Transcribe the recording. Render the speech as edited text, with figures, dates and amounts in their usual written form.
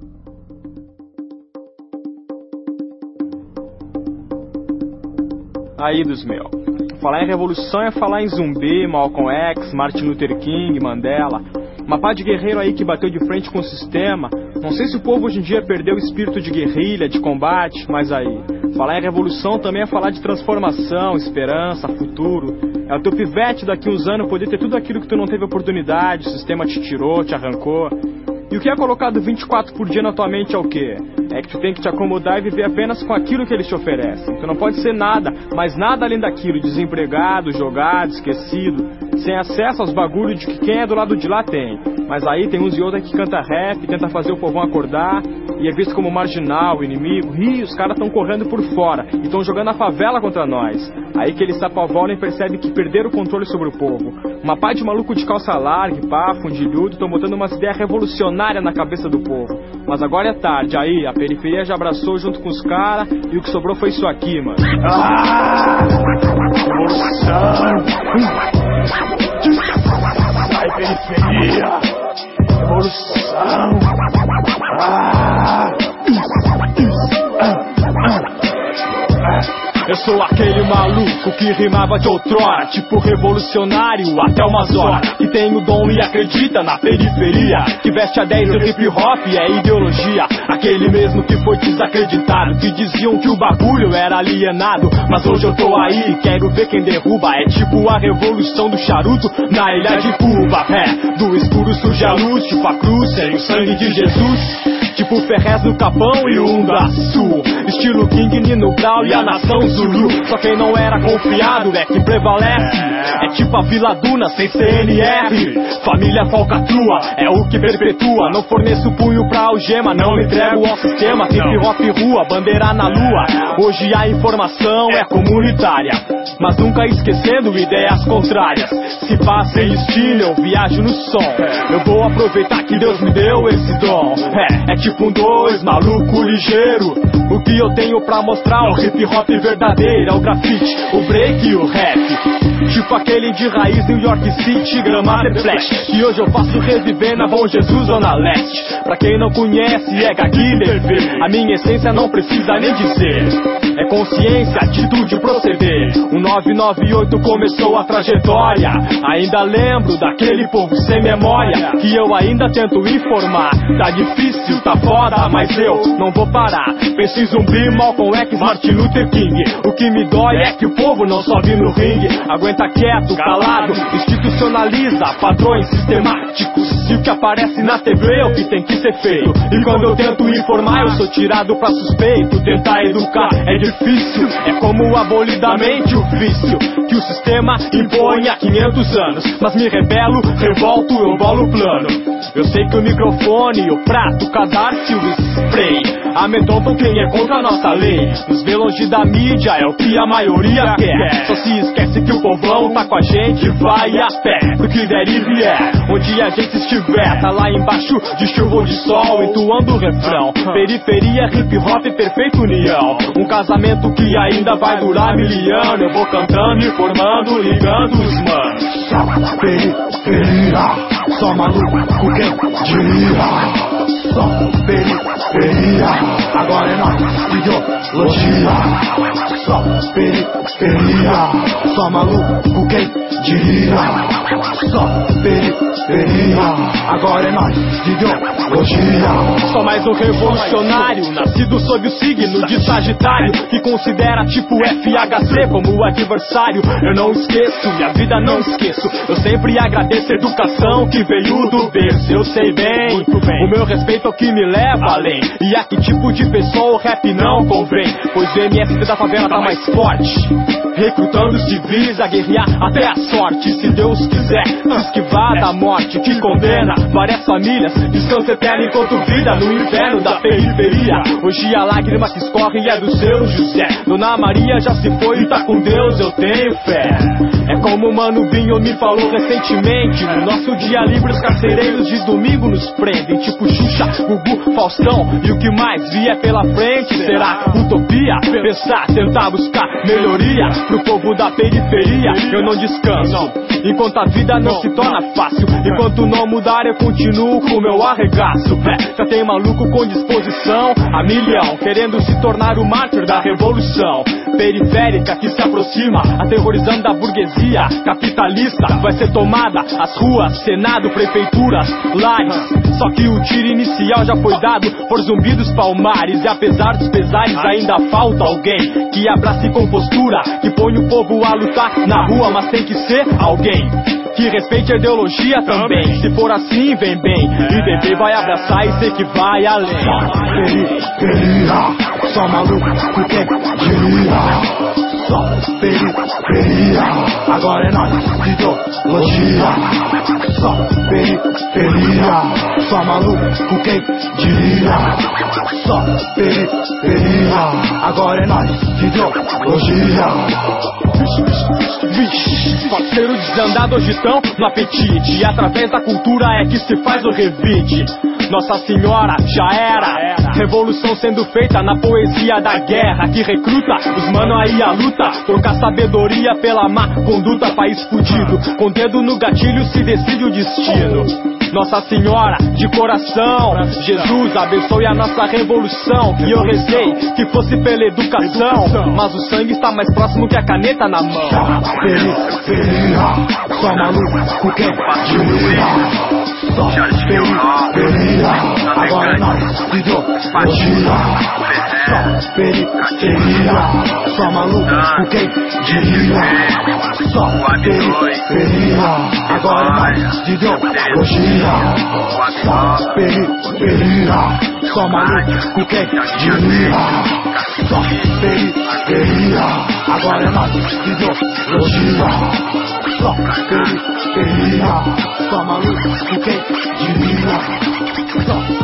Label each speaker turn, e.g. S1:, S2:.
S1: Aí dos meus. Falar em revolução é falar em zumbi, Malcolm X, Martin Luther King, Mandela. Uma pá de guerreiro aí que bateu de frente com o sistema. Não sei se o povo hoje em dia perdeu o espírito de guerrilha, de combate, mas aí. Falar em revolução também é falar de transformação, esperança, futuro. É o teu pivete daqui uns anos poder ter tudo aquilo que tu não teve oportunidade, o sistema te tirou, te arrancou. E o que é colocado 24 por dia na tua mente é o quê? É que tu tem que te acomodar e viver apenas com aquilo que eles te oferecem. Tu não pode ser nada, mas nada além daquilo, desempregado, jogado, esquecido, sem acesso aos bagulhos de que quem é do lado de lá tem. Mas aí tem uns e outros que canta rap, tenta fazer o povão acordar, e é visto como marginal, inimigo. Ih, os caras estão correndo por fora, e estão jogando a favela contra nós. Aí que eles se apavoram e percebem que perderam o controle sobre o povo. Uma pá de maluco de calça larga, pá, fundilhudo, estão botando umas ideias revolucionárias na cabeça do povo. Mas agora é tarde, aí a periferia já abraçou junto com os caras, e o que sobrou foi isso aqui, mano.
S2: Ah! Revolução! Sai periferia! Revolução!
S1: Eu sou aquele maluco que rimava de outrora, tipo revolucionário até umas horas, que tem o dom e acredita na periferia, que veste a 10 do hip hop é ideologia. Aquele mesmo que foi desacreditado, que diziam que o bagulho era alienado. Mas hoje eu tô aí, quero ver quem derruba. É tipo a revolução do charuto na ilha de Cuba. É, do escuro surge a luz, tipo a cruz, sem o sangue de Jesus. Tipo Ferrez no Capão e Ungaçu, estilo King, Nino Brau e a nação Zulu. Só quem não era confiado é que prevalece. É tipo a Vila Duna sem CNR. Família falcatrua é o que perpetua. Não forneço punho pra algema, não me entrego ao sistema. Hip hop rua, bandeira na lua. Hoje a informação é comunitária, mas nunca esquecendo ideias contrárias. Se passa em estilo, eu viajo no som. Eu vou aproveitar que Deus me deu esse dom. É tipo um dois, maluco ligeiro. O que eu tenho pra mostrar, o hip hop verdadeiro, é o grafite, o break e o rap. Tipo aquele de raiz New York City, Gramada Flash, que hoje eu faço reviver na Bom Jesus ou na Leste. Pra quem não conhece, é Gaguilha TV. A minha essência não precisa nem dizer. É consciência, atitude, proceder. O 998 começou a trajetória. Ainda lembro daquele povo sem memória, que eu ainda tento informar. Tá difícil, tá foda, mas eu não vou parar. Penso em zumbi, Malcolm X, Martin Luther King. O que me dói é que o povo não sobe no ringue. Aguenta quieto, calado, institucionaliza padrões sistemáticos. E o que aparece na TV é o que tem que ser feito. E quando eu tento informar, eu sou tirado pra suspeito. Tentar educar é difícil, é como abolir da mente o vício que o sistema impõe há 500 anos. Mas me rebelo, revolto, eu bolo o plano. Eu sei que o microfone, o prato, o cadarço e o spray amedrontam quem é contra a nossa lei. Nos vê longe da mídia, é o que a maioria quer. Só se esquece que o povão tá com a gente, vai a pé pro que der e vier. Onde a gente estiver, tá lá embaixo de chuva ou de sol, entoando o refrão. Periferia, hip hop, perfeita união. Um casamento que ainda vai durar 1000 anos. Eu vou cantando, informando, ligando os manos.
S2: Periferia, só maluco quem diria. Só periferia, agora é nós, ideologia. Só periferia, só maluco quem diria. Só periferia, agora é nós, ideologia.
S1: Só mais um revolucionário, nascido sob o signo de Sagitário, que considera tipo FHC como o adversário. Eu não esqueço, e a vida não esqueço. Eu sempre agradeço a educação que veio do berço. Eu sei bem, muito bem, o meu respeito é o que me leva além. E a que tipo de pessoa o rap não convém, pois o MST da favela tá mais forte, recrutando civis a guerrear até a sorte. Se Deus quiser se esquivar da morte que condena várias famílias, descanso eterno enquanto vida no inferno da periferia. Hoje a lágrima que escorre é do seu José. Dona Maria já se foi e tá com Deus, eu tenho fé. É como o Mano Binho me falou recentemente: no nosso dia livre os carcereiros de domingo nos prendem. Tipo Xuxa, Gugu, Faustão e o que mais vier pela frente será utopia. Pensar, tentar buscar melhoria, pro povo da periferia eu não descanso. Enquanto a vida não se torna fácil, enquanto não mudar eu continuo com meu arregaço. Já tem maluco com disposição a milhão, querendo se tornar o mártir da revolução periférica que se aproxima, aterrorizando a burguesia capitalista. Vai ser tomada as ruas, senado, prefeituras, lares. Só que o tiro inicial já foi dado por Zumbi dos Palmares. E apesar dos pesares ainda falta alguém que abrace com postura, que põe o povo a lutar na rua, mas tem que ser alguém que respeite a ideologia também. Se for assim, vem bem, e bebê vai abraçar e sei que vai além.
S2: Periferia, só maluco quem diria. Só periferia, agora é nóis, ideologia. Só periferia, só maluco quem diria. Só periferia, agora é nóis, ideologia.
S1: Parceiro desandado hoje tão no apetite, e através da cultura é que se faz o revide. Nossa Senhora já era revolução sendo feita na poesia da guerra, que recruta os mano aí a luta, trocar sabedoria pela má conduta. País fudido, com dedo no gatilho se decide o destino. Nossa Senhora de coração, Jesus abençoe a nossa revolução. Que eu rezei que fosse pela educação, mas o sangue está mais próximo que a caneta na mão.
S2: Periferia, só maluco quem diria. Só periferia, agora é nóis, ideologia. Só periferia, só maluco quem diria. Só periferia, agora é nóis, ideologia. Só periferia, só maluco quem diria. Só periferia, agora é nóis, ideologia. Só periferia, só maluco quem diria. Só